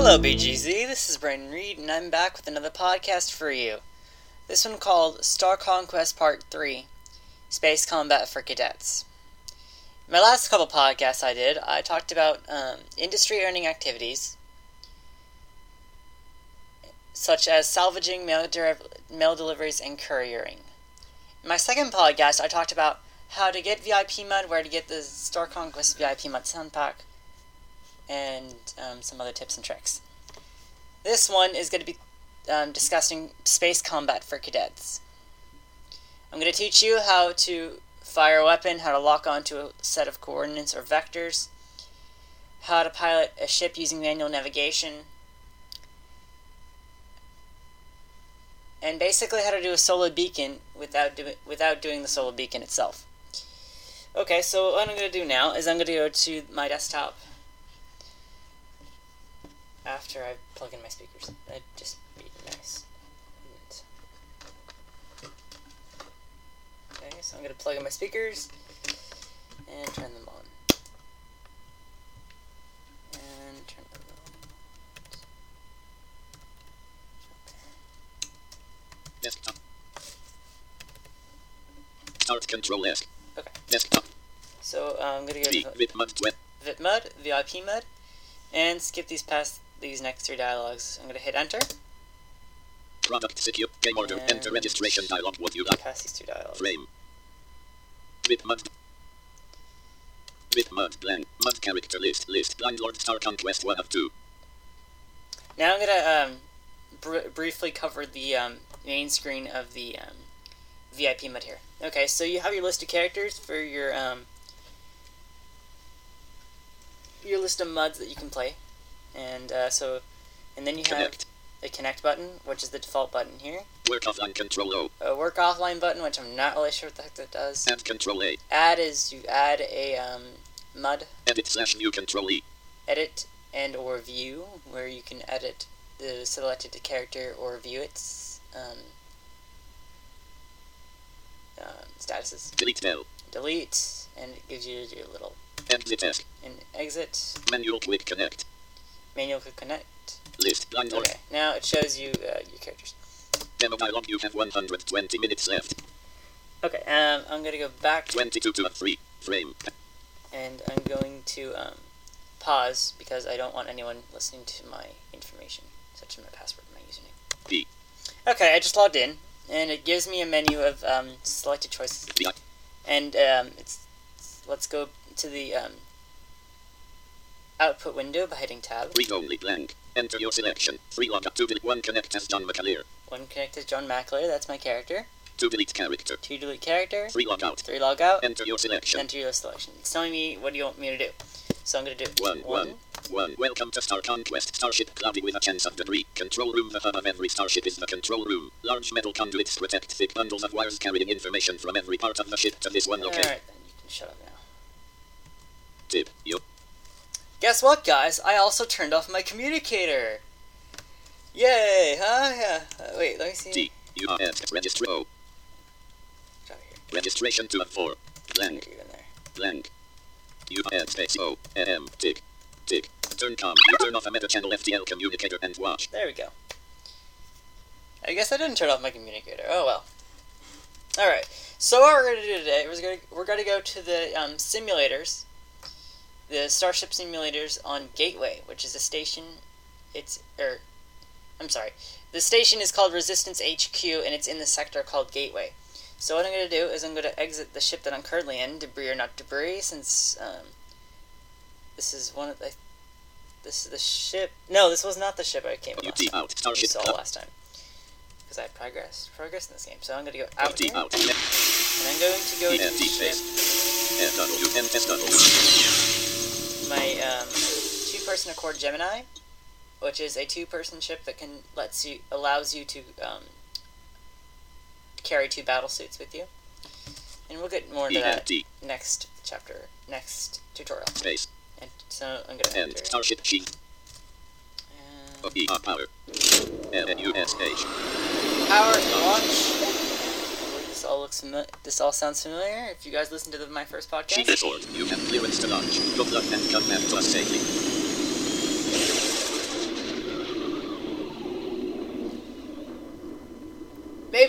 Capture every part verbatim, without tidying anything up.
Hello B G Z, this is Brandon Reed, and I'm back with another podcast for you. This one called Star Conquest Part three, Space Combat for Cadets. My last couple podcasts I did, I talked about um, industry-earning activities, such as salvaging, mail, de- mail deliveries, and couriering. In my second podcast, I talked about how to get V I P mud, where to get the Star Conquest V I P mud sound pack, and um, some other tips and tricks. This one is going to be um, discussing space combat for cadets. I'm going to teach you how to fire a weapon, how to lock onto a set of coordinates or vectors, how to pilot a ship using manual navigation, and basically how to do a solar beacon without, do- without doing the solar beacon itself. Okay, so what I'm going to do now is I'm going to go to my desktop after I plug in my speakers. That'd just be nice. Okay, so I'm going to plug in my speakers and turn them on. And turn them on. Desktop. Start Control S. Okay. Desktop. So uh, I'm going to go V, to VipMud twelve. VipMud, V I P mud, and skip these past these next three dialogues. I'm going to hit enter. Product secure. Game order. And Enter registration dialog. Would you like? Past these two dialogues. Frame. VipMud. VipMud blank. Mud character list. List. Blind Lord Star Conquest one of two. Now I'm going to um, br- briefly cover the um, main screen of the um, V I P mud here. Okay, so you have your list of characters for your um, your list of muds that you can play, and uh, so, and then you Connect. have a connect button, which is the default button here. Work offline. Control O. A work offline button, which I'm not really sure what the heck that does. Add Control A. Add is you add a um, mud. Edit slash view. Control E. Edit and or view, where you can edit the selected character or view its um, uh, statuses. Delete Del. Delete, and it gives you your little Exit F. and exit. Manual quick connect. Manual could connect. List. Blind Lord. Okay, now it shows you uh, your characters. Demo dialog. You have one hundred twenty minutes left. Okay, um, I'm gonna go back twenty-two to three. Frame. and I'm going to um, pause because I don't want anyone listening to my information, such as my password and my username. P. Okay, I just logged in, and it gives me a menu of um, selected choices. V. And um, it's let's go to the um, output window by hitting tab. Read only blank. Enter your selection. Three log up. Two delete. One connect as John McAleer. One connect is John McAleer, that's my character. Two delete character. Two delete character. Three log out. Three log out. Enter your selection. Enter your selection. It's telling me what do you want me to do. So I'm going to do One, one, one. Welcome to Star Conquest. Starship cloudy with a chance of debris. Control room. The hub of every starship is the control room. Large metal conduits protect thick bundles of wires carrying information from every part of the ship to this one location. Alright, then you can shut up now. Tip. Yo. Guess what, guys? I also turned off my communicator. Yay, huh? Yeah. Uh, wait, let me see. D. U R S. Register O. Try here. Registration two of four. Blank. You're in there. Blank. U R S space O. M. Tick. Tick. Turn com. You turn off a meta channel F T L communicator and watch. There we go. I guess I didn't turn off my communicator. Oh well. Alright, so what we're going to do today is we're going we're going to go to the um, simulators, the Starship simulators on Gateway, which is a station. It's, er, I'm sorry. The station is called Resistance H Q, and it's in the sector called Gateway. So what I'm going to do is I'm going to exit the ship that I'm currently in, debris or not debris, since um, this is one of the, this is the ship. No, this was not the ship I came U T last time. out. Starship You saw club. last time. Because I progress, progress in this game. So I'm going to go out U T here, out. and I'm going to go E to N the T ship, space. F W N S W. my um, two-person Accord Gemini, which is a two-person ship that can lets you allows you to um, carry two battle suits with you, and we'll get more into E N that T next chapter, next tutorial. space. And so I'm going to And enter. Starship G. And Of E R power. N U S H. power and launch. This all looks fami- This all sounds familiar. If you guys listened to the, my first Chief podcast, Sword. You have clearance to launch. Good luck and come back to us safely.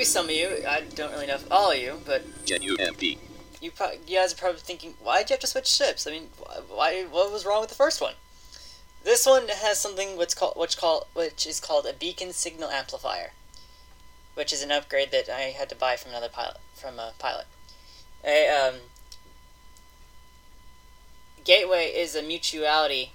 maybe some of you, I don't really know if all of you, but J U M P. you, pro you guys are probably thinking, why'd you have to switch ships? I mean, why? What was wrong with the first one? This one has something what's called, which called, which is called a beacon signal amplifier, which is an upgrade that I had to buy from another pilot, from a pilot. A um, Gateway is a mutuality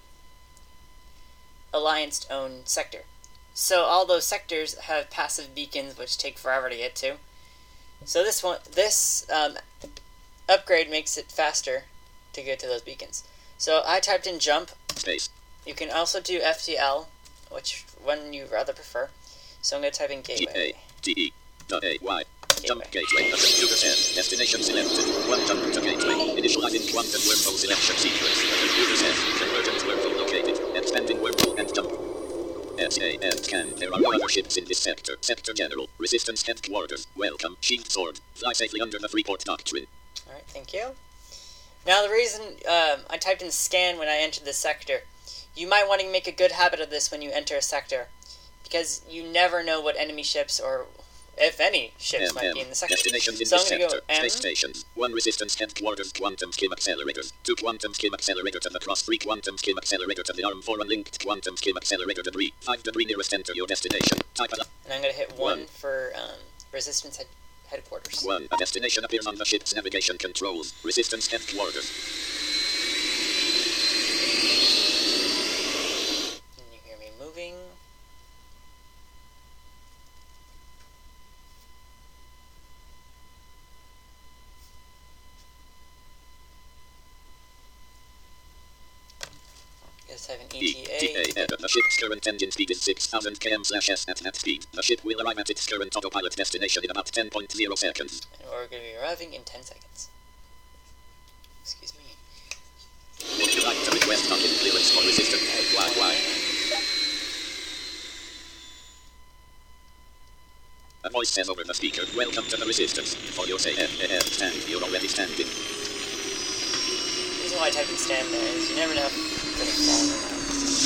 alliance-owned sector. So all those sectors have passive beacons which take forever to get to. So this one, this um, upgrade makes it faster to get to those beacons. So I typed in jump. Space. You can also do F T L, which one you rather prefer. So I'm going to type in G gateway. A T E dot A Y. Gateway. Jump gateway. The computer says destination selected. One jump to gateway. Initializing quantum wormhole selection sequence. The computer says convergent wormhole located. Expanding wormhole and jump. S A and can. There are no other ships in this sector. Sector General. Resistance Headquarters. Welcome. Shield Sword. Fly safely under the Freeport Doctrine. Alright, thank you. Now the reason um, I typed in scan when I entered this sector, you might want to make a good habit of this when you enter a sector, because you never know what enemy ships, or if any ships, M, might M. be in the sector. Destinations in So I'm this going to go sector. M. Space stations. One resistance headquarters. Quantum skim accelerators. Two quantum skim accelerator to the cross. Three quantum skim accelerator to the arm. Four unlinked quantum skim accelerator debris. Five debris nearest. Enter your destination. Type a And I'm going to hit one, One. for um, resistance head headquarters. One. A destination appears on the ship's navigation controls. Resistance headquarters. And you hear me moving. Let's have an E E T A. T A. Enter. The ship's current engine speed is six thousand kilometers per hour at that speed. The ship will arrive at its current autopilot destination in about ten point zero seconds. And we're going to be arriving in ten seconds. Excuse me. Would you like to request docking clearance for resistance? Why, why? A voice says over the speaker, welcome to the resistance. For your sake, eh, eh, eh, stand. You're already standing. The reason why I type in stand there is you never know if you're going to fall or not.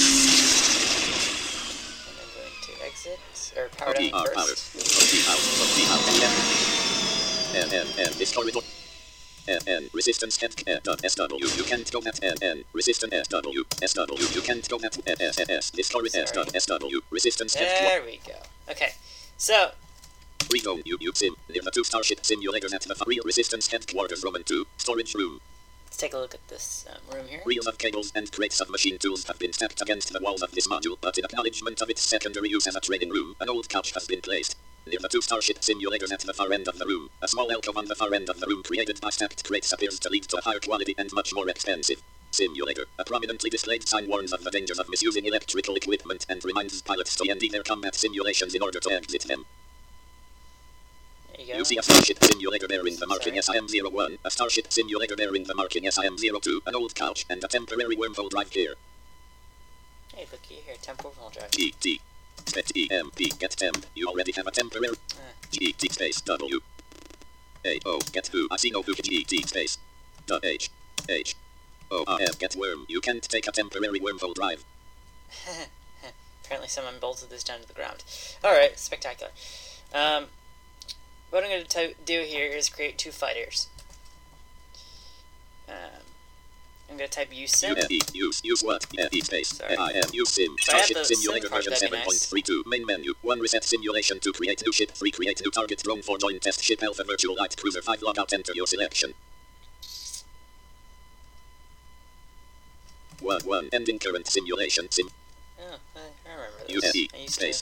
And I'm going to exit, or power Copy down are powered. first. Copy out. Copy out. N, N, N. This corridor. N, N. Resistance head. N, S, W. You can't go at N, N. Resistance S, W. S, W. You can't go at S, S, S. This corridor S, Sorry. S, W. Resistance head. There we go. Okay, so, Read on you, you sim. Near the two starship simulators at the real resistance headquarters. Roman two. Storage room. let's take a look at this um, room here. Reels of cables and crates of machine tools have been stacked against the walls of this module, but in acknowledgement of its secondary use as a training room, an old couch has been placed. Near the two starship simulators at the far end of the room, a small alcove on the far end of the room created by stacked crates appears to lead to a higher quality and much more expensive simulator. A prominently displayed sign warns of the dangers of misusing electrical equipment and reminds pilots to end their combat simulations in order to exit them. There you go. You see a starship simulator bearing the marking Sorry. S I M zero one, a starship simulator bearing the marking S I M zero two, an old couch, and a temporary wormhole drive here. Hey, looky here, temporal wormhole drive. G T. Space E M P. Get temp. You already have a temporary. Ah. G T space W. A O. Get who. I see no who. G T space. Dot H. H. O. R. F. Get worm. You can't take a temporary wormhole drive. Apparently someone bolted this down to the ground. Alright, spectacular. Um, what I'm going to do here is create two fighters. Um, I'm going to type use sim. U E. Use. Use what? E E space. Sorry. I M. Use sim. If I have Starship the sim simulator part, version that'd be seven point three two. Main menu. one reset simulation. two create new ship. three create new target. Drone. four join test ship. Alpha virtual light cruiser. five logout. Enter your selection. one. one. Ending current simulation. Sim. Oh, I, I remember U this. E I used space. to.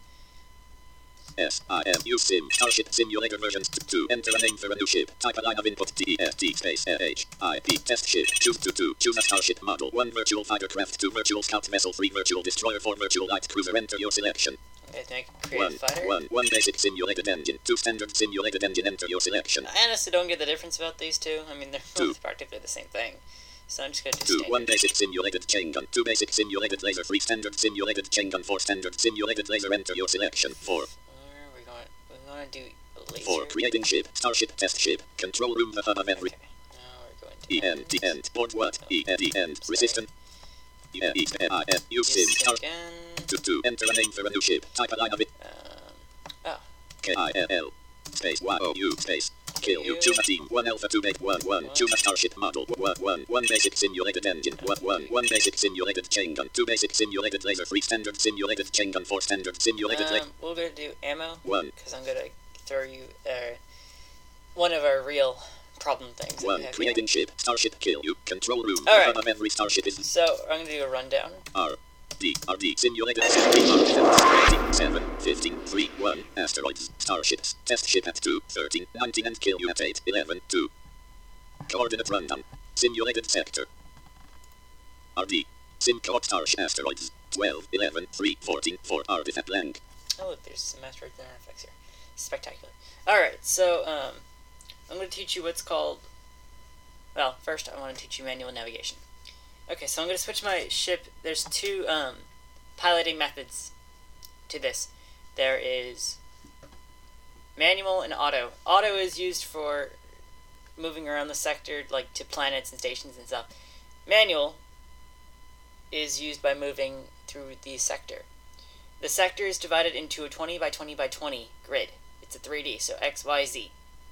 S I M U sim Starship Simulator versions two. Enter a name for a new ship. Type a line of input T F T space H I P test ship. Choose two two. Choose a starship model. One virtual fighter craft. Two virtual scout vessel. Three virtual destroyer. Four virtual light cruiser. Enter your selection. Okay, then I can create One a fighter. one one basic simulated engine. Two standard simulated engine. Enter your selection. I honestly don't get the difference about these two. I mean, they're Two. both practically the same thing. So I'm just going to do Two standard. one basic simulated chain gun. Two basic simulated laser. Three standard simulated chain gun. Four standard simulated laser. Enter your selection. Four. Or we're going, we're going to do a laser. Four creating ship. Starship test ship. Control room. The hub of every. Okay. Now we're going to E N T N. Board what? E N T N. Resistant. E N E N I N. U sim. use Star. again. Two two. Enter a name for a new ship. Type a line of it. Um, oh, K I L L space Y O U space kill you. Choose a team. One alpha two base one one. Choose a starship model. One one. One basic simulated engine. One one. One basic simulated chain gun. Two basic simulated laser. Three standard simulated chain gun. Four standard simulated. Um, we're gonna do ammo. One. Because I'm gonna throw you uh, one of our real problem things. One. Creating ship. Starship kill you. Control room. All right. The hub of every starship is. So I'm gonna do a rundown. R. D. R D. Simulated assembly artifacts. seven. fifteen. three. one. Asteroids. Starships. Test ship at two. thirteen. nineteen and kill you at eight. eleven. two. Coordinate rundown. Simulated sector. R D. Sim coord starship asteroids. twelve. eleven. three. fourteen. four. Artifact blank. Oh look, there's some asteroids and artifacts here. Spectacular. Alright, so um, I'm gonna teach you what's called, well, first I want to teach you manual navigation. Okay, so I'm going to switch my ship. There's two um, piloting methods to this. There is manual and auto. Auto is used for moving around the sector, like to planets and stations and stuff. Manual is used by moving through the sector. The sector is divided into a twenty by twenty by twenty grid. It's a three D, so X, Y, Z.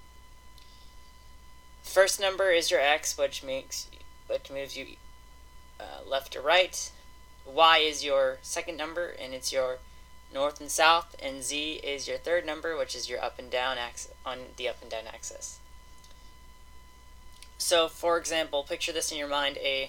First number is your X, which makes which moves you Uh, left to right. Y is your second number, and it's your north and south, and Z is your third number, which is your up and down axis on the up and down axis. So, for example, picture this in your mind: a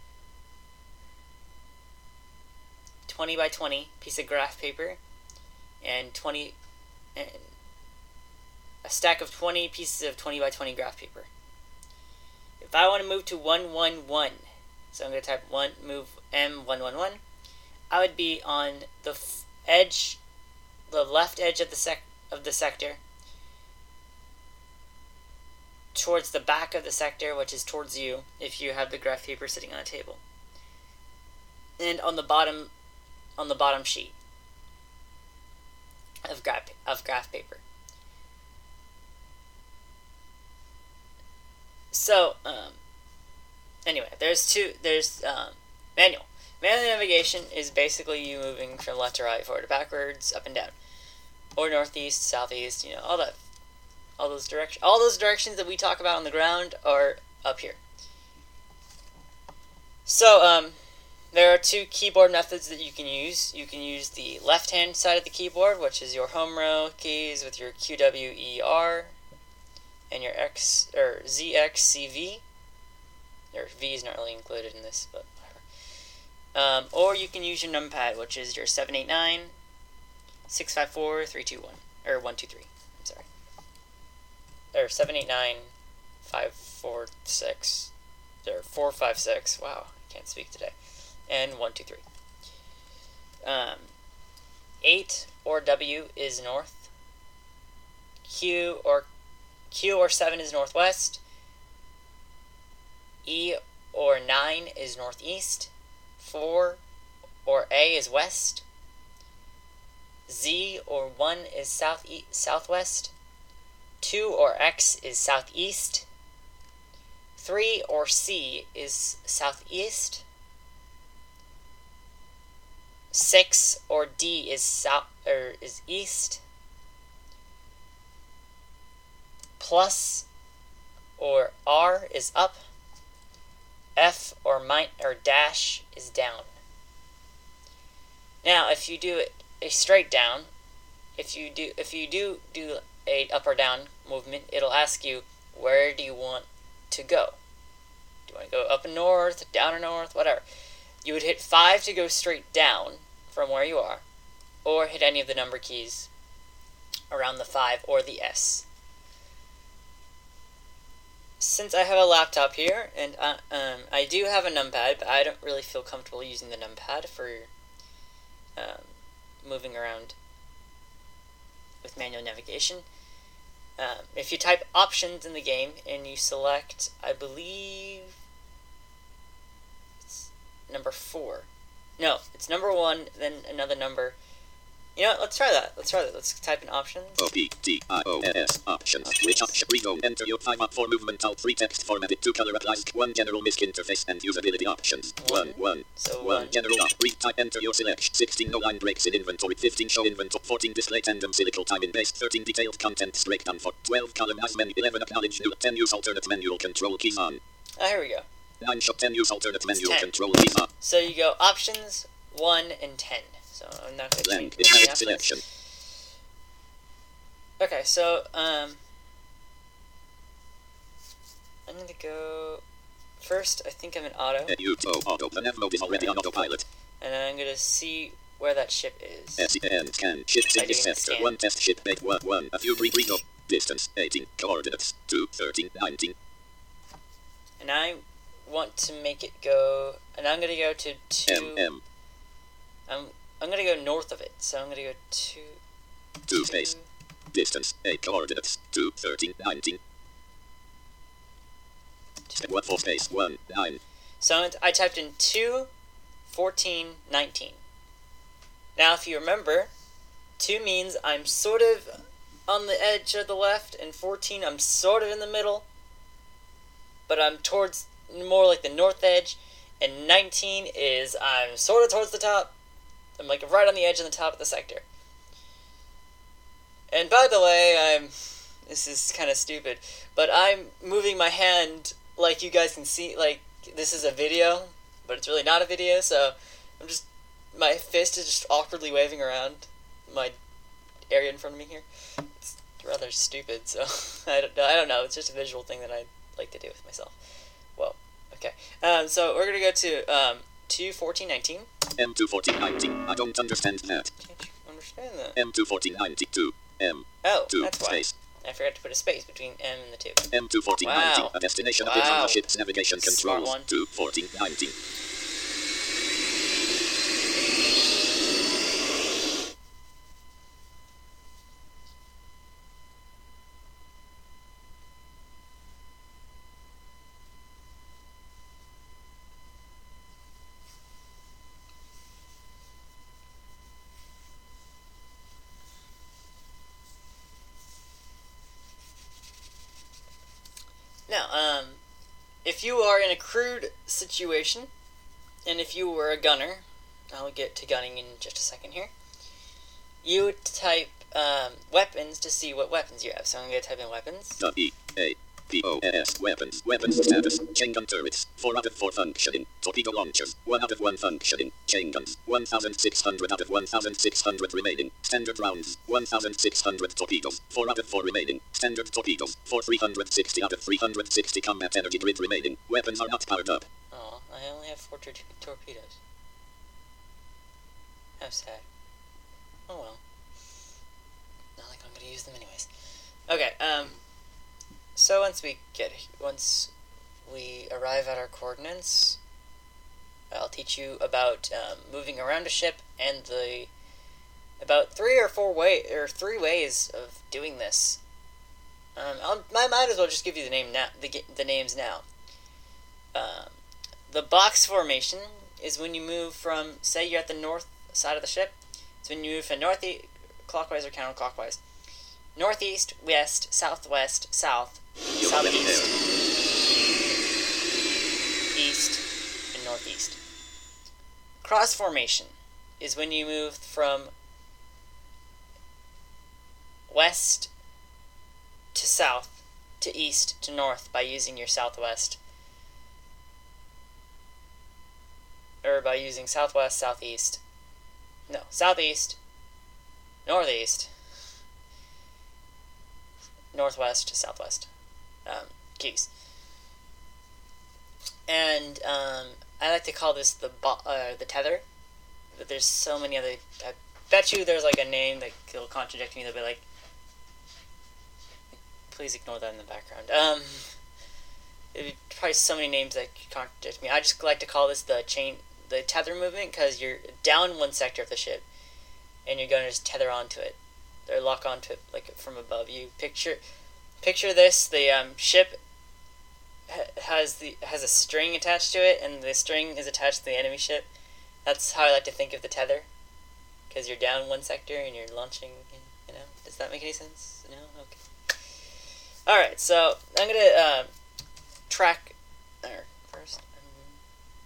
twenty by twenty piece of graph paper, and twenty, and a stack of twenty pieces of twenty by twenty graph paper. If I want to move to one one one. So I'm going to type one, move M one one one. I would be on the f edge, the left edge of the sec of the sector, towards the back of the sector, which is towards you, if you have the graph paper sitting on a table, and on the bottom, on the bottom sheet of graph of graph paper. So, um. Anyway, there's two, there's um, manual. Manual navigation is basically you moving from left to right, forward to backwards, up and down. Or northeast, southeast, you know, all that. All those directions, all those directions that we talk about on the ground are up here. So, um, there are two keyboard methods that you can use. You can use the left-hand side of the keyboard, which is your home row keys with your Q W E R and your X, or Z X C V. Or V is not really included in this, but whatever. Um, or you can use your numpad, which is your seven eight nine, six five four, three two one, or one two three. I'm sorry. Or seven eight nine, five four six, or four five six. Wow, I can't speak today. And one two three. Um, eight or W is north. Q or Q or seven is northwest. E or nine is northeast. four or A is west. Z or one is south e southwest. two or X is southeast. three or C is southeast. six or D is south or is east. Plus or R is up. F or min or dash is down. Now, if you do it a straight down, if you do if you do do a up or down movement, it'll ask you, where do you want to go? Do you want to go up and north, down or north, whatever? You would hit five to go straight down from where you are, or hit any of the number keys around the five or the S. Since I have a laptop here, and I, um, I do have a numpad, but I don't really feel comfortable using the numpad for um, moving around with manual navigation. Um, if you type options in the game and you select, I believe, it's number four. No, it's number one, then another number, You know what? Let's try that. Let's try that. Let's type in options. O P T I O N S options. Which option? Read on. Enter your time up for movement. Alt three text formatted to color applies. One general misc interface and usability options. One. One. So One. one. General up. Read type. Enter your selection. Sixteen. No line breaks in inventory. Fifteen. Show inventory. Fourteen. Display tandem cyclical time in base. Thirteen. Detailed contents breakdown for. Twelve. Column as menu. Eleven. Acknowledge new. Ten. Use alternate manual control keys on. Ah, here we go. Nine. Show ten. Use alternate manual ten. control keys on. So you go options one and ten. So I'm not going to change Blank. any Inherit options. selection. Okay, so um, I'm going to go first. I think I'm in auto, U O auto. The nav mode is already on autopilot. and I'm going to see where that ship is. S E N scan. Ships in By this doing the sector. scan. One test ship. Eight. One. One. A few brief read up. Distance. Eighteen. Coordinates. Two. Thirteen. Nineteen. And I want to make it go, and I'm going to go to two. M. M. I'm I'm going to go north of it, so I'm going to go two. Two space. Distance. Eight. Coordinates. Two. Thirteen. Nineteen. Step one. Four space. One. Nine. So I typed in two, fourteen, nineteen. Now, if you remember, two means I'm sort of on the edge of the left, and fourteen I'm sort of in the middle, but I'm towards more like the north edge, and nineteen is I'm sort of towards the top. I'm like right on the edge of the top of the sector. And by the way, I'm, this is kind of stupid, but I'm moving my hand like you guys can see, like this is a video, but it's really not a video, so I'm just, my fist is just awkwardly waving around my area in front of me here. It's rather stupid, so I don't, I don't know, it's just a visual thing that I like to do with myself. Whoa, okay. Um, so we're going to go to um, two fourteen nineteen. M two fourteen nineteen. I don't understand that. Can't you understand that? M two fourteen ninety-two. M. Oh, Two. that's why. Space. I forgot to put a space between M and the two. M two fourteen Wow. nineteen. A destination appears on Wow. the ship's navigation Smart controls. one. Two fourteen nineteen. Now, um, if you are in a crewed situation, and if you were a gunner, I'll get to gunning in just a second here, you would type um, weapons to see what weapons you have. So I'm going to type in weapons. W A P O S. Weapons. Weapons status. Chain gun turrets. Four out of four functioning. Torpedo launchers. One out of one functioning. Chain guns. One thousand six hundred out of one thousand six hundred remaining. Standard rounds. One thousand six hundred torpedoes. Four out of four remaining. Standard torpedoes. Four three hundred sixty out of three hundred sixty combat energy grid remaining. Weapons are not powered up. Oh, I only have four tor- torpedoes. How sad. Oh well. Not like I'm going to use them anyways. Okay, um... So once we get, once we arrive at our coordinates, I'll teach you about um, moving around a ship and the about three or four way or three ways of doing this. Um, I'll, I might as well just give you the name now. The the names now. Um, the box formation is when you move from, say you're at the north side of the ship. It's when you move from northeast, clockwise or counterclockwise. Northeast, west, southwest, south, southeast, east, and northeast. Cross formation is when you move from west to south to east to north by using your southwest, or by using southwest, southeast, no, southeast, northeast, northwest to southwest um, keys. And um, I like to call this the bo- uh, the tether. But there's so many other. I bet you there's like a name that will contradict me. They'll be like, please ignore that in the background. Um, there'd be probably so many names that contradict me. I just like to call this the chain, the tether movement, because you're down one sector of the ship, and you're going to just tether onto it. Or lock onto it like from above. You picture, picture this: the um, ship ha- has the has a string attached to it, and the string is attached to the enemy ship. That's how I like to think of the tether. because you're down one sector and you're launching. You know, does that make any sense? No. Okay. All right. So I'm gonna uh, track. Or first, um,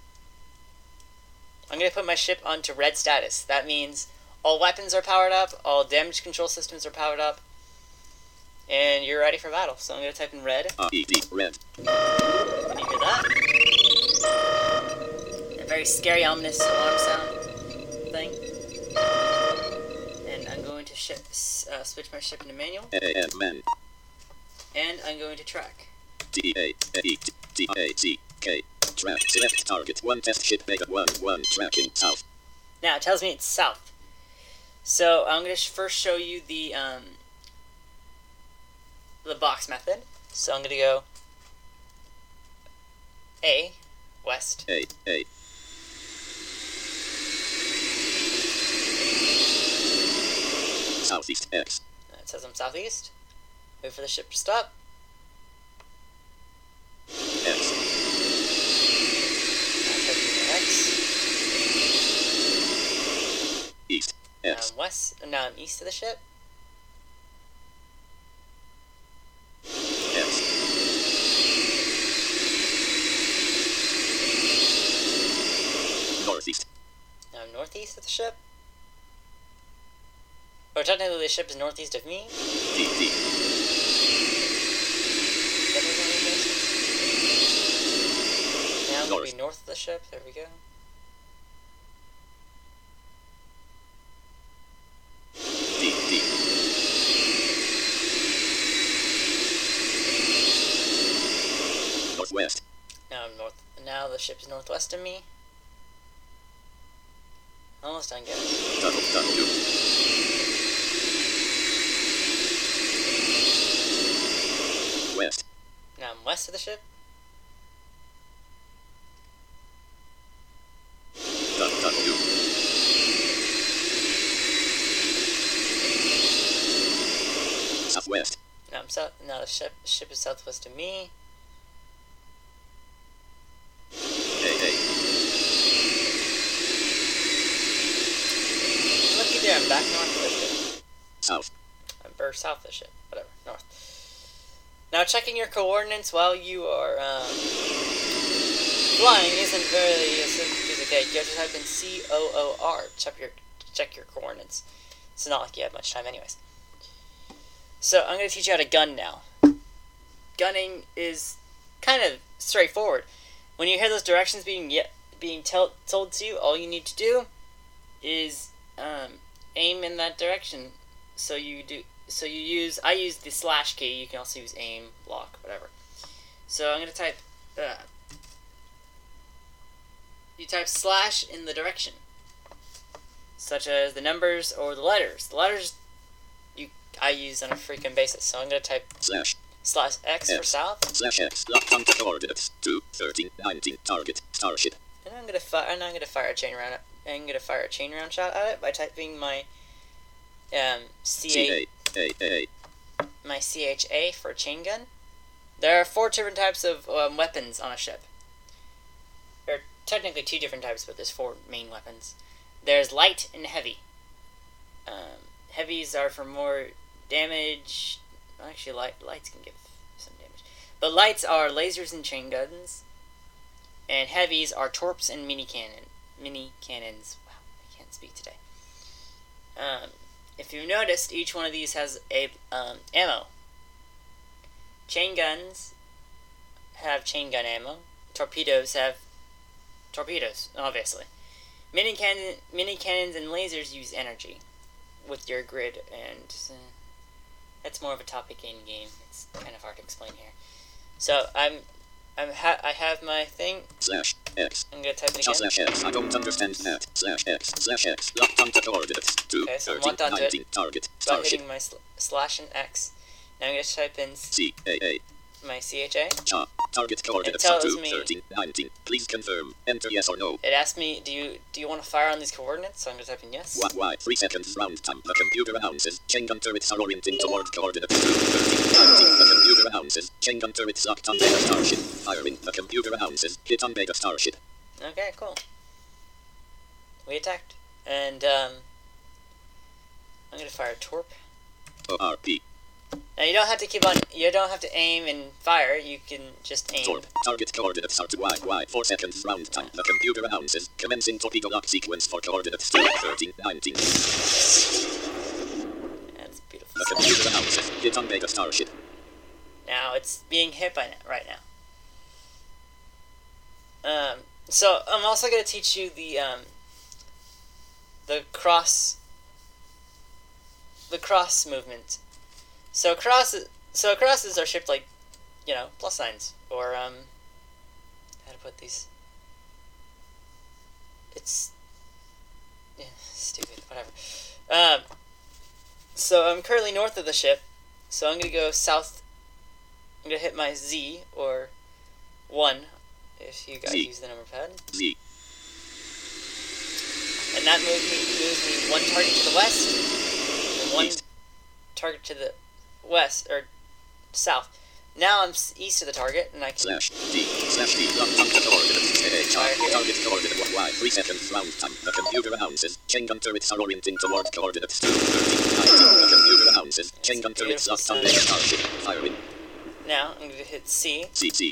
I'm gonna put my ship onto red status. That means all weapons are powered up, all damage control systems are powered up, and you're ready for battle. So I'm gonna type in red. R E D, red. Can you hear that? A very scary, ominous alarm sound thing. And I'm going to ship, uh, switch my ship into manual. A A M man. And I'm going to track. T A E T A C K. Track. Select target. One test ship beta one one tracking south. Now it tells me it's south. So I'm going to sh- first show you the um, the box method. So I'm going to go A, west. A A. Southeast X. It says I'm southeast. Wait for the ship to stop. X. X. East Now X. I'm west. Now I'm east of the ship. X. Northeast. Now I'm northeast of the ship. Or technically the ship is northeast of me. D D. That doesn't make any sense. Now I'm going to North. be north of the ship. There we go. D D. Northwest. Now I'm north. Now the ship is northwest of me. Almost done, guys. Double W. West. Now I'm west of the ship. Double W. Southwest. Now I'm south. Now the ship ship is southwest of me. A A. Looky there, I'm back north of the ship. South. I'm or south of the ship. Whatever, north. Now checking your coordinates while you are um, flying isn't very isn't okay. You have to type in C O O R. Check your check your coordinates. It's not like you have much time, anyways. So I'm going to teach you how to gun now. Gunning is kind of straightforward. When you hear those directions being ye- being tell- told to you, all you need to do is um, aim in that direction. So you do. So you use. I use the slash key. You can also use aim, block, whatever. So I'm going to type. Uh, you type slash in the direction, such as the numbers or the letters. The letters you I use on a frequent basis. So I'm going to type Slash. slash X for X. south, Slash X. Lock contact coordinates. two, thirteen, nineteen. Target. Starship. and I'm going to fire. And I'm going to fire a chain round. I'm going to fire a chain round shot at it by typing my um, C C A A. A A. my C H A for a chain gun. There are four different types of um, weapons on a ship. There are technically two different types, but there's four main weapons. There's light and heavy. Um, heavies are for more damage. Actually, light lights can give some damage. But lights are lasers and chain guns, and heavies are torps and mini cannon, mini cannons. Wow, I can't speak today. Um, if you've noticed, each one of these has a um, ammo. Chain guns have chain gun ammo. Torpedoes have torpedoes, obviously. Mini cannon, mini cannons and lasers use energy with your grid, and uh, that's more of a topic in game. It's kind of hard to explain here. So I'm, I'm ha- I have my thing. Slash X. I'm gonna type it Shall again. slash X. I don't understand that. Slash X. Slash X. Lock contact coordinates. two, Okay, so I'm thirteen, locked onto it. nineteen. Target. By Starship. hitting my sl- slash and X. Now I'm gonna type in s- C A A. my C H A. Cha. Target coordinates. tells two, me- thirteen, nineteen. Please confirm. Enter yes or no. It asks me, do you do you want to fire on these coordinates? So I'm gonna type in yes. Y, Y, three seconds round time. The computer announces chain gun turrets are orienting toward coordinates two, thirteen, nineteen. The computer announces chain gun turrets locked on beta starship. Firing. The computer announces hit on beta starship. Okay, cool. We attacked, and um, I'm gonna fire a torp. O R P. Now you don't have to keep on. You don't have to aim and fire. You can just aim. Torp. Target coordinates are to Y. Y. Four seconds. Round time. The computer announces. Commencing torpedo lock sequence for coordinates two, thirteen, nineteen. That's beautiful. The computer announces. Hit on Beta Starship. Now it's being hit by now, right now. Um. So I'm also gonna teach you the um. The cross. The cross movement. So crosses, so crosses are shaped like, you know, plus signs, or um, how to put these? It's, yeah, stupid, whatever. Um, so I'm currently north of the ship, so I'm gonna go south. I'm gonna hit my Z or one, if you guys Z. use the number pad, Z. and that moves me moves me one target to the west, and one East. target to the west or south. Now I'm s- east of the target, and I can Slash D. Slash D. Lock target coordinates. Fire here. Target coordinate Y. Three seconds. Round time. The computer announces. Chain gun turrets are orienting towards coordinates two, thirteen, nineteen. The computer announces. Chain gun turrets beautiful locked on sign. Beta Starship. Firing. now I'm gonna hit C. C C.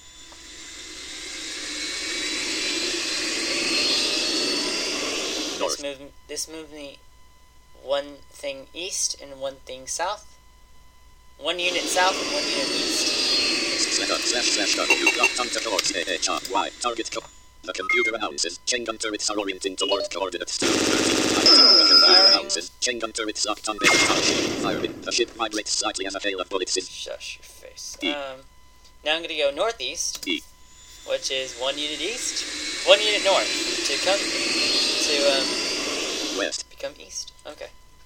This North. move this moved me one thing east and one thing south. One unit south and one unit east. Slash slash slash W. Lock target towards A H R Y. Target co- The computer announces. Chain gun turrets are orienting towards coordinates two, thirteen, nineteen. The computer Firing. announces. Chain gun turrets locked on Beta Starship. Firing. The ship vibrates slightly as a hail of bullets is. Shush your face. E. Um, now I'm gonna go northeast, E. which is one unit east, one unit north to come to um, West. become east. Okay.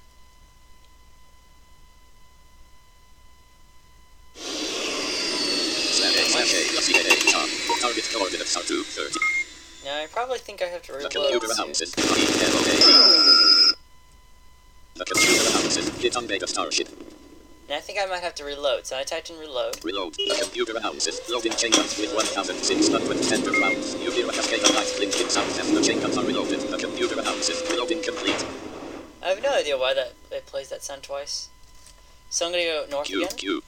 Slash A slash A. C A H R. Target coordinates are two, thirty. Now I probably think I have to The reload. computer soon. announces. E L O A D. The computer announces. Hit on Beta Starship. Now I think I might have to reload, so I typed in reload. Reload. The computer announces. Loading chain guns with one thousand six hundred standard rounds. You hear a cascade of lights blink in sound as the chain guns are reloaded. The computer announces. Reloading complete. I have no idea why that it plays that sound twice. So I'm gonna go north Q again. Q.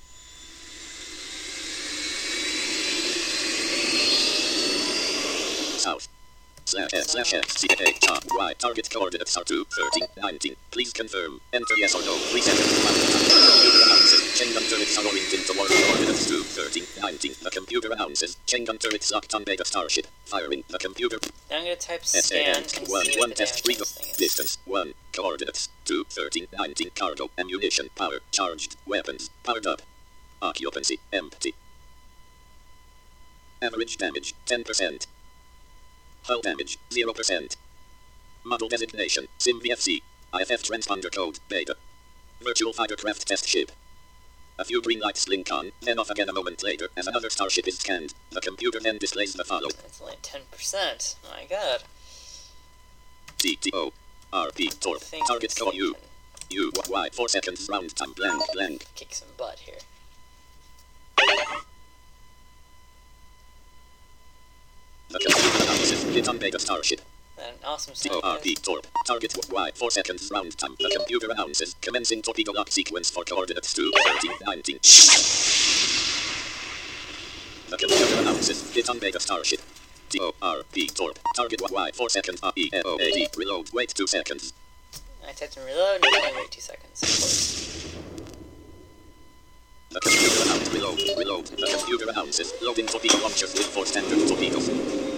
South. Slash S slash X C H R Y. Target coordinates are two, thirteen, nineteen. Please confirm. Enter yes or no. Three seconds. The computer announces. Chain gun turrets are orienting towards coordinates two, thirteen, nineteen. The computer announces. Chain gun turrets locked on Beta Starship. Firing. The computer. Now I'm gonna type S A scan N. and one, see one what the test damage three. on this thing is. Distance. one. Coordinates. two, thirteen, nineteen. Cargo. Ammunition. Power. Charged. Weapons. Powered up. Occupancy. Empty. Average damage. ten percent. Hull damage, zero percent. Model designation, Sim V F C. I F F transponder code, Beta. Virtual fighter craft test ship. A few green lights blink on, then off again a moment later as another starship is scanned. The computer then displays the following. It's only ten percent. My god. T T O. R P, I Torp. think Target this score thing U. can U, Y, four seconds, round time, blank, blank. kick some butt here. The computer announces, hit on Beta Starship. An awesome T sound. O R P, Torp. Target Y, four seconds, round time. The computer announces, commencing torpedo lock sequence for coordinates two, thirteen, nineteen. The computer announces, hit on Beta Starship. T O R P, Torp. Target Y, four seconds, R E L O A D. Reload, wait two seconds. I typed in reload and it's only wait two seconds. Of course. The computer announces, reload, reload. The computer announces, loading torpedo launchers with four standard torpedoes.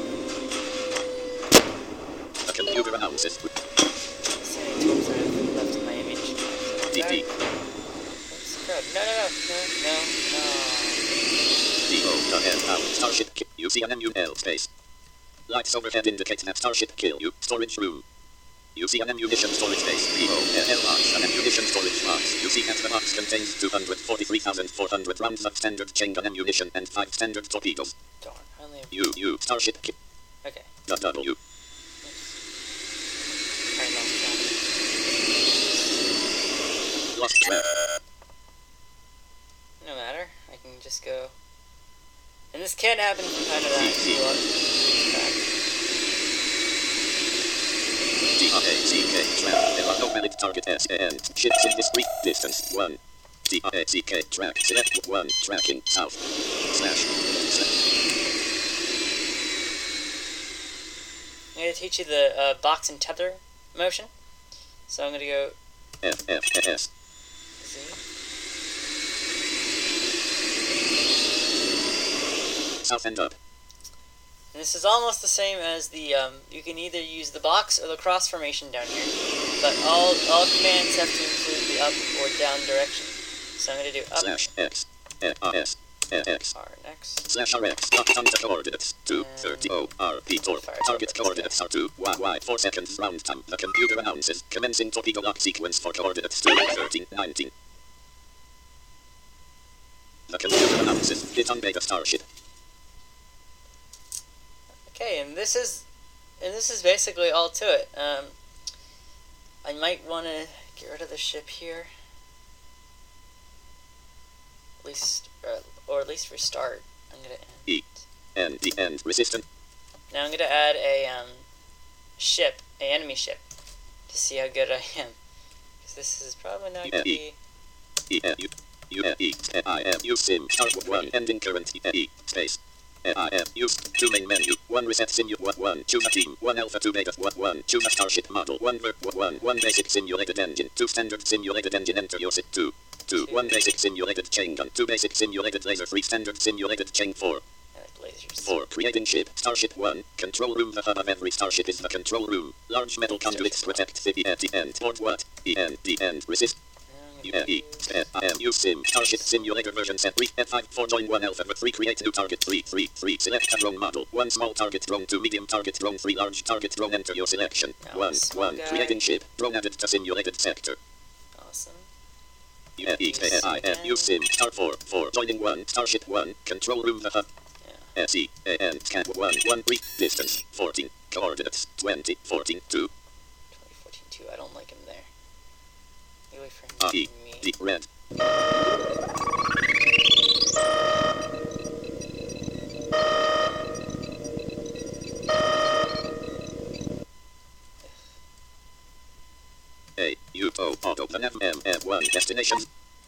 The computer announces, So many tools I have left in my ammunition. T P. Oops, crap. No, no, no, no, no, D O the N out. Starship kill. You see an M U L space. Lights overhead indicate that starship kill you. Storage room. You see an ammunition storage space. P O L box. An ammunition storage box. You see that the box contains two hundred forty-three thousand four hundred rounds of standard chain gun ammunition and five standard torpedoes. no. Darn. I only have... U U starship kill. Okay. The W. I lost count. Lost track. No matter. I can just go... And this can happen from time to time. T T. You lose track. D A C K track. There are no valid target S and ships in discrete distance. one. D A C K track. Select one. Tracking south. Slash. Slash. I'm going to teach you the uh, box and tether motion. So I'm going to go F F S. Z. South and up. And this is almost the same as the, um, you can either use the box or the cross formation down here, but all all commands have to include the up or down direction. So I'm going to do up, Slash X. F S. X. R, next, Slash R X. Dot on the coordinates. two thirty O R P torp. Target coordinates are two Y Y. four seconds round time. The computer announces commencing torpedo lock sequence for coordinates two thirteen nineteen. The computer announces hit on Beta Starship. Okay, and this is, and this is basically all to it. Um, I might want to get rid of the ship here, at least, or, or at least restart. I'm gonna end. E. End. The end. Resistant. Now I'm gonna add a um, ship, a enemy ship, to see how good I am. Because this is probably not gonna be. E. U. U. E. I. M. U. Sim. Start one. Ending current. E. Space. I M use two main menu, one reset simu one one, choose a team, one alpha two beta one one, choose a starship model, one verb one, one basic simulated engine, two standard simulated engine, enter your sit two, two, one basic simulated chain gun, two basic simulated laser, three standard simulated chain four. I like lasers. four. Creating ship. Starship one. Control room. The hub of every starship is the control room. Large metal conduits protect city at the end. Port what? E N D end. Resist. U E I M U sim Starship Simulator version set three F five four join one alpha three create new target three three three select a drone model one small target drone two medium target drone three large target drone enter your selection Now one this one guy. creating ship drone added to simulated sector Awesome. U E I M U sim star four four joining one Starship one control room the hub Yeah. S E A N scan one one three distance fourteen coordinates twenty fourteen two twenty fourteen two. I don't like him there. Get away from R E me. D red A U O auto the nav M M one destination.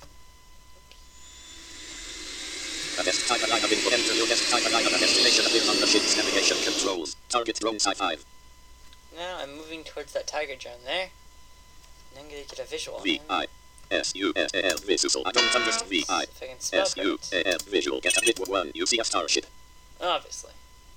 A desk type line of info enter your desk type line of a destination appears on the ship's navigation controls. Target drone Psi five. Now I'm moving towards that tiger drone there. And I'm gonna get a visual. on V him. I S U S A L visual. I don't understand V I If I can spell S U it. A L visual. Get a bit one. You see a starship. Obviously.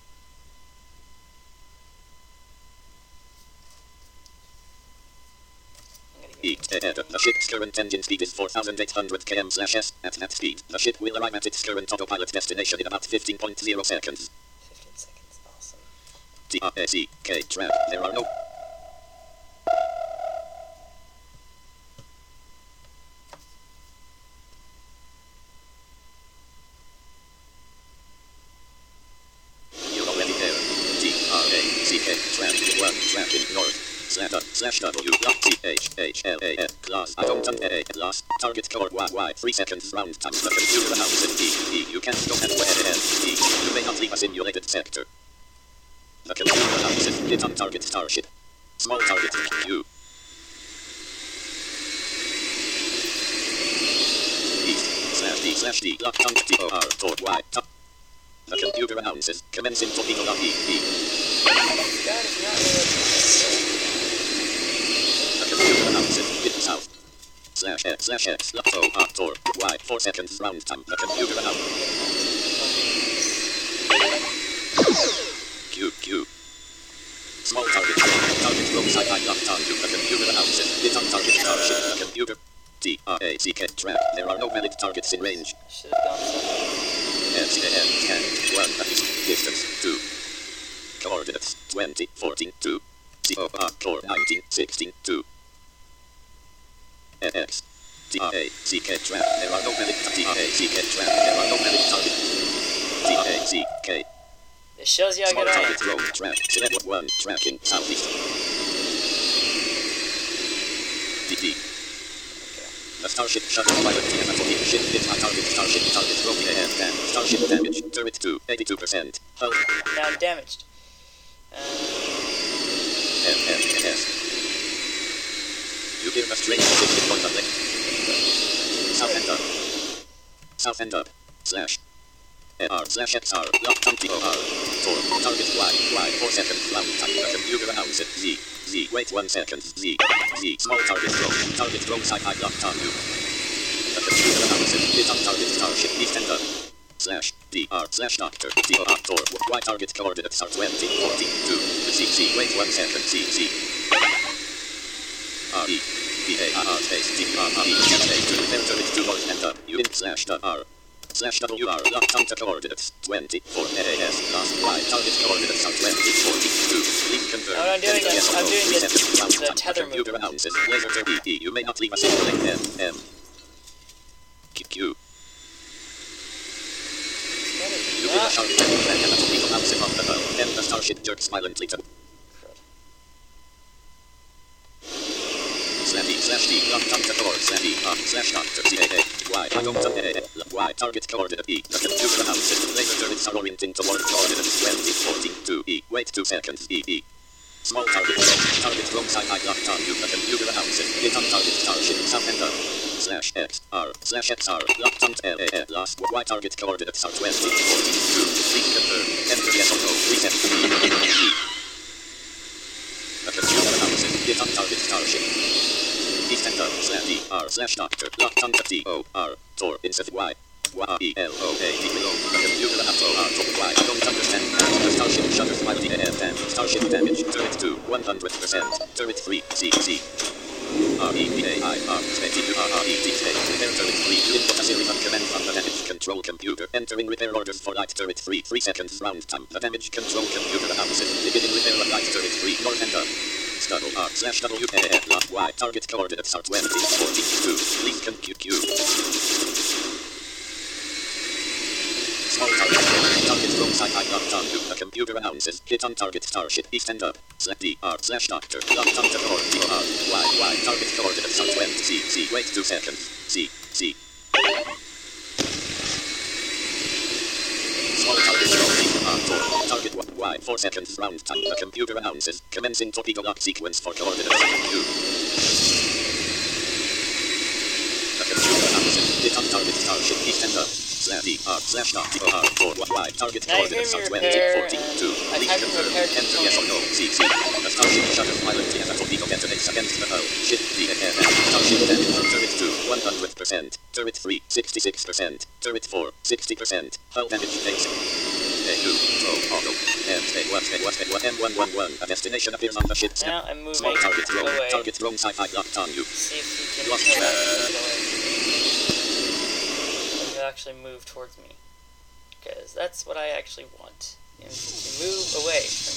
I'm gonna E get A L. The ship's current engine speed is four thousand eight hundred kilometers slash s. At that speed, the ship will arrive at its current autopilot destination in about fifteen point zero seconds. fifteen seconds. Awesome. T R A C K track. There are no. You're already there. T R A C K track one tracking north. Slash up slash W dot T H H L A N class. I don't A A lost. Target core Y Y three seconds round time. The computer announces E E. You can't go anywhere N E. You may not leave a simulated sector. The computer announces hit on target starship. Small target Q. East slash D slash D lock on T O R toward Y top. The computer announces commencing torpedo lock E E. This guy is not really The computer announces hit south. Slash X slash X lock O R toward Y four seconds round time. The computer announces Q Q. Small target. Target room side eye locked on to the computer announces hit on target starship. The computer T R A C K track. There are no valid targets in range. should have gone somewhere. S A N scan one at distance two. Coordinates twenty fourteen two. T O R core nineteen sixteen two. X T R A C K track. There are no valid T R A C K track. There are no valid targets. T R A C K. This shows you how Small good I am. target road track. Select one tracking southeast. D T. The starship shuttle pilot T M F ship hit my target starship target broken ahead and starship damage turret to eighty-two percent. Hull Now I'm damaged. Uh, M M S. You hear the strange signal on the left. South end up. South end up. Slash. R slash X R. Lock on T O R. four. Target Y. Y. four seconds. Round time. The computer announces Z. Z. Wait one second. Z. Z. Small target drone. Target drone sci-fi locked on you. The computer announces hit on target starship. East end up. Slash D R slash doctor D O R four. Y target coordinates are twenty, forty, two. Z Z. Wait one second. Z Z. R E. B A R R space D R R E. Space to repair turret two volt end up. You in slash R. Slash W R locked onto coordinates twenty-four A A S last Y target coordinates are twenty, forty, two. Please confirm. What I'm doing is I'm doing the, the tether computer movement. announces laser to E E. You may not leave a single link M M Q Q. You hear a sharp bang and a torpedo bounces off the hull. Then the starship jerks violently to slash E slash D locked onto core slash E R slash doctor C A A Y locked on A A Y target coordinate E. The computer announces laser turrets are orienting toward coordinates twenty, forty, two E. Wait two seconds. E E. Small target drone. Target drone sci-fi locked on you. The computer announces hit on target starship south end up. Slash X R slash X R locked on L A L last Y target coordinates are twenty, forty, two. Please confirm. Enter yes or no. Reset to E. E. The computer announces hit on target starship. East end up slash D R slash doctor locked on the T O R Tor insert Y. Y E L O A D below. The computer announces R Tor Y. I don't understand that. The starship shutters while the air damage. Starship damage. Turret two, one hundred percent. Turret three, C C. R E B A I R space U R R E T K. Repair turret three. You input a series of commands from the damage control computer. Entering repair orders for light turret three. three seconds round time. The damage control computer announces beginning repair of light turret three. North end up. Scuttle R slash W A F lock Y. Target coordinates are twenty, forty, two. Please can Q Q. Small target. Target from sci-fi locked on you. The computer announces hit on target starship. East end up. Slash D R slash doctor locked on the core D O R Y Y. Target coordinates are twenty, C C. Wait two seconds. C C. Small target from D R four. Target Y four seconds round time. The computer announces commencing torpedo lock sequence for coordinates Q. The computer announces hit on target starship. East end up. Slash D R slash dot D O R four Y target Now you coordinates hear are me twenty, repair, forty, uh, two. I Please typed in confirm. repair Enter yes or no. C C. The starship shutters violently as a torpedo detonates against the hull. Ship D F F. Starship damage. Turret two, one hundred percent. Turret three, sixty-six percent. Turret four, sixty percent. Hull damage takes A U, Pro, Auto, and A one, A one, A one, M one one one. A destination appears on the ship. Now I'm moving Small target drone. away. Target drone sci-fi locked on you. See if he can Lost move track. away. He'll actually move towards me. Because that's what I actually want. Him to move away from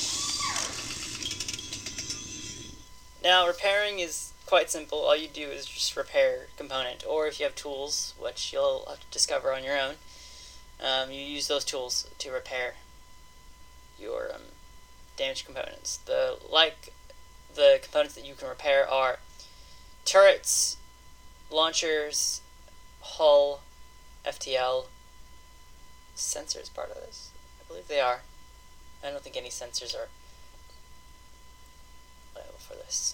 me. Now, repairing is quite simple. All you do is just repair a component. Or if you have tools, which you'll have to discover on your own, um, you use those tools to repair your um, damaged components. The like the components that you can repair are turrets, launchers, hull, F T L. Sensors part of this? I believe they are. I don't think any sensors are liable for this.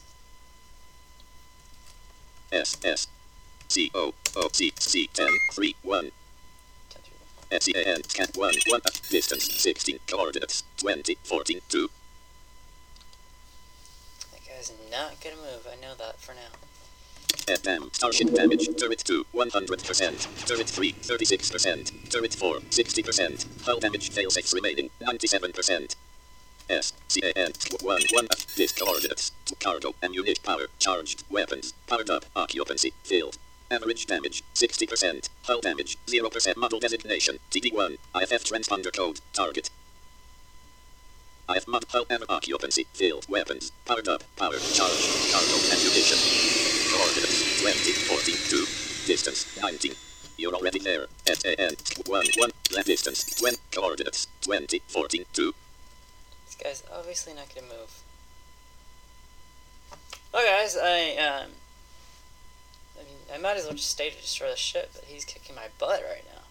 S S C O O C C ten three one S E A N scan one one distance sixteen coordinates twenty fourteen two. That guy's not gonna move. I know that for now. F M starship damage. Turret two, one hundred percent. Turret three, thirty-six percent. Turret four, sixty percent. Hull damage failsafes remaining, ninety-seven percent. S C A N one one Disk coordinates. Cargo, ammunition, power, charged, weapons, powered up, occupancy, filled. Average damage, sixty percent. Hull damage, zero percent. Model designation, T D one. I F F transponder code, target. I F mod hull air occupancy, filled, weapons, powered up, power, charged, cargo, ammunition. Coordinates, twenty, fourteen, two. Distance, nineteen. You're already there. S A N one one. Left distance, twenty. Coordinates, twenty, fourteen, two. This guy's obviously not gonna move. Well, guys, I, um... I mean, I might as well just stay to destroy the ship, but he's kicking my butt right now.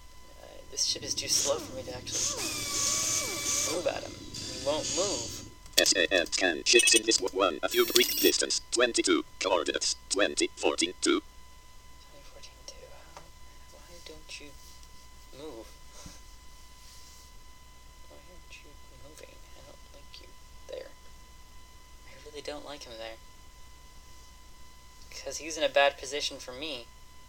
Uh, this ship is too slow for me to actually move at him. He won't move. S A N scan ships in this one. A few brief distance. twenty-two. Coordinates. twenty fourteen two. twenty fourteen two. Why don't you move? Why aren't you moving? I don't like you there. I really don't like him there. Because he's in a bad position for me.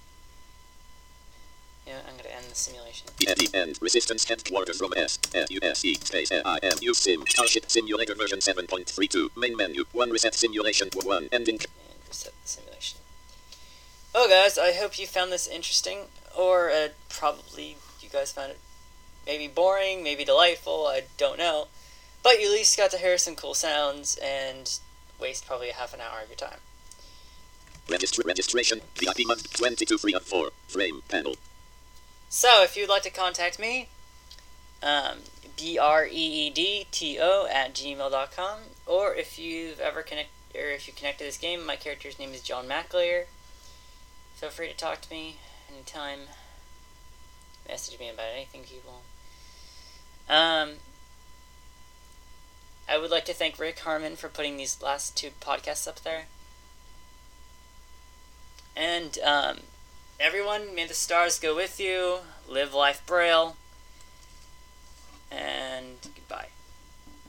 You know, I'm going to end the simulation. At the end, Resistance Headquarters from S, F, U, S, E, space, N, I, M, U, Sim, Starship Simulator version seven point three two, main menu, one reset simulation, one ending. And reset the simulation. Well, guys, I hope you found this interesting, or uh, probably you guys found it maybe boring, maybe delightful, I don't know. But you at least got to hear some cool sounds and waste probably a half an hour of your time. Registra- registration, V I P month twenty-two free of four, frame, panel. So, if you'd like to contact me, um, B R E E D T O at gmail dot com, or if you've ever connect, or if you connect to this game, my character's name is John McAleer. Feel free to talk to me anytime. Message me about anything you want. Um, I would like to thank Rick Harmon for putting these last two podcasts up there. And, um, everyone, may the stars go with you. Live life braille. And goodbye.